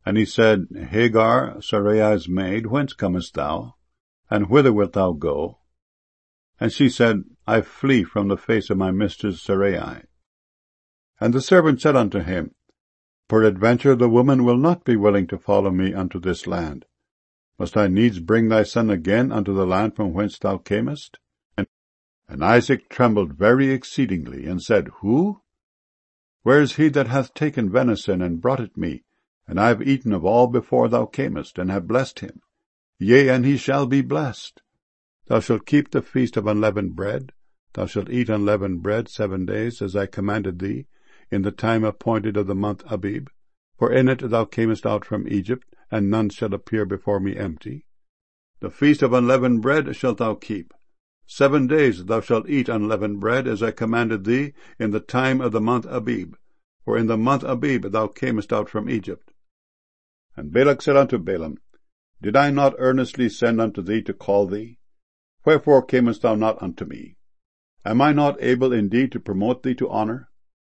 And he said, Hagar, Sarai's maid, whence comest thou? And whither wilt thou go? And she said, I flee from the face of my mistress Sarai. And the servant said unto him, Peradventure the woman will not be willing to follow me unto this land. Must I needs bring thy son again unto the land from whence thou camest? And Isaac trembled very exceedingly, and said, Who? Where is he that hath taken venison, and brought it me? And I have eaten of all before thou camest, and have blessed him. Yea, and he shall be blessed. Thou shalt keep the feast of unleavened bread. Thou shalt eat unleavened bread 7 days, as I commanded thee, in the time appointed of the month Abib. For in it thou camest out from Egypt, and none shall appear before me empty. The feast of unleavened bread shalt thou keep. 7 days thou shalt eat unleavened bread, as I commanded thee, in the time of the month Abib. For in the month Abib thou camest out from Egypt. And Balak said unto Balaam, Did I not earnestly send unto thee to call thee? Wherefore camest thou not unto me? Am I not able indeed to promote thee to honor?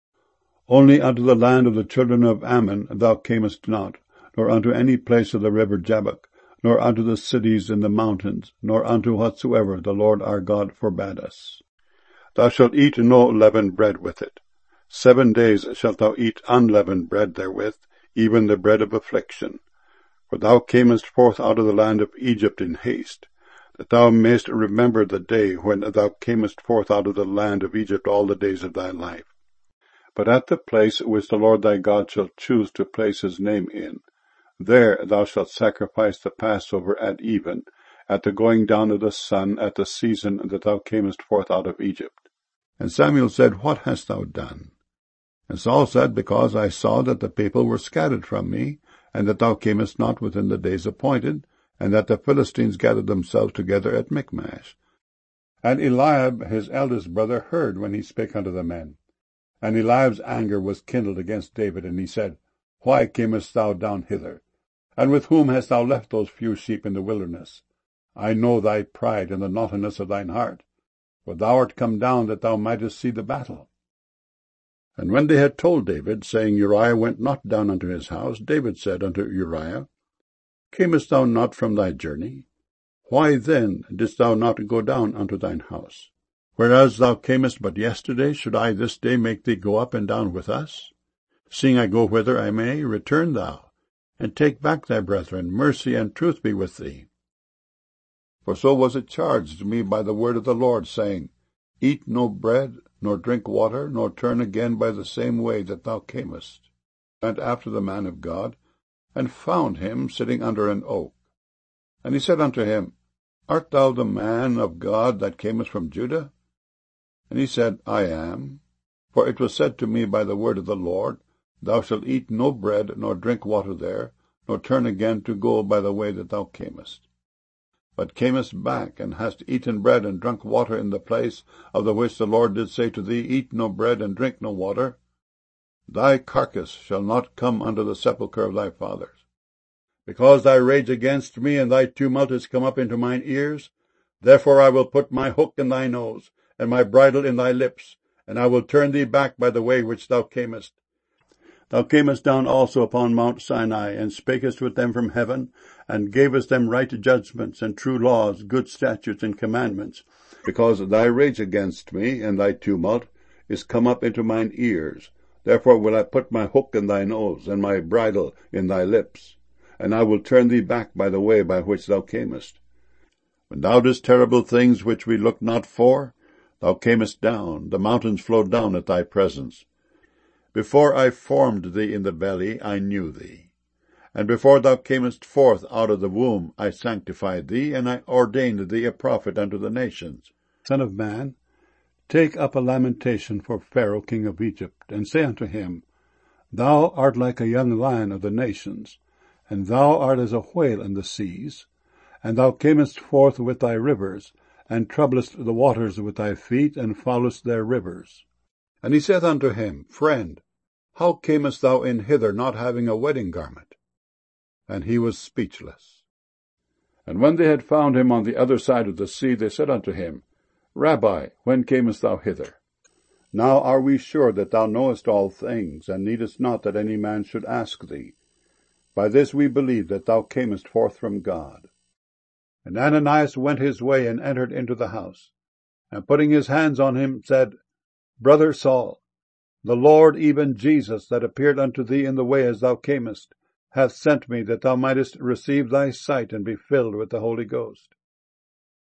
Only unto the land of the children of Ammon thou camest not, nor unto any place of the river Jabbok, nor unto the cities in the mountains, nor unto whatsoever the Lord our God forbade us. Thou shalt eat no leavened bread with it. 7 days shalt thou eat unleavened bread therewith, even the bread of affliction. For thou camest forth out of the land of Egypt in haste, that thou mayest remember the day when thou camest forth out of the land of Egypt all the days of thy life. But at the place which the Lord thy God shall choose to place his name in, there thou shalt sacrifice the Passover at even, at the going down of the sun, at the season that thou camest forth out of Egypt. And Samuel said, What hast thou done? And Saul said, Because I saw that the people were scattered from me, and that thou camest not within the days appointed, and that the Philistines gathered themselves together at Michmash. And Eliab his eldest brother heard when he spake unto the men. And Eliab's anger was kindled against David, and he said, Why camest thou down hither? And with whom hast thou left those few sheep in the wilderness? I know thy pride and the naughtiness of thine heart, for thou art come down that thou mightest see the battle. And when they had told David, saying, Uriah went not down unto his house, David said unto Uriah, Camest thou not from thy journey? Why then didst thou not go down unto thine house? Whereas thou camest but yesterday, should I this day make thee go up and down with us? Seeing I go whither I may, return thou, and take back thy brethren. Mercy and truth be with thee. For so was it charged me by the word of the Lord, saying, Eat no bread, nor drink water, nor turn again by the same way that thou camest. And after the man of God, and found him sitting under an oak. And he said unto him, Art thou the man of God that camest from Judah? And he said, I am. For it was said to me by the word of the Lord, Thou shalt eat no bread, nor drink water there, nor turn again to go by the way that thou camest. But camest back, and hast eaten bread and drunk water in the place of the which the Lord did say to thee, Eat no bread and drink no water. Thy carcass shall not come unto the sepulchre of thy fathers. Because thy rage against me and thy tumult is come up into mine ears, therefore I will put my hook in thy nose, and my bridle in thy lips, and I will turn thee back by the way which thou camest. Thou camest down also upon Mount Sinai, and spakest with them from heaven, and gavest them right judgments, and true laws, good statutes, and commandments, because thy rage against me, and thy tumult, is come up into mine ears. Therefore will I put my hook in thy nose, and my bridle in thy lips, and I will turn thee back by the way by which thou camest. When thou didst terrible things which we looked not for, thou camest down, the mountains flowed down at thy presence. Before I formed thee in the belly, I knew thee. And before thou camest forth out of the womb, I sanctified thee, and I ordained thee a prophet unto the nations. Son of man, take up a lamentation for Pharaoh king of Egypt, and say unto him, Thou art like a young lion of the nations, and thou art as a whale in the seas, and thou camest forth with thy rivers, and troublest the waters with thy feet, and foulest their rivers. And he saith unto him, Friend, how camest thou in hither, not having a wedding garment? And he was speechless. And when they had found him on the other side of the sea, they said unto him, Rabbi, when camest thou hither? Now are we sure that thou knowest all things, and needest not that any man should ask thee. By this we believe that thou camest forth from God. And Ananias went his way and entered into the house, and putting his hands on him, said, Brother Saul, the Lord, even Jesus, that appeared unto thee in the way as thou camest, hath sent me that thou mightest receive thy sight and be filled with the Holy Ghost.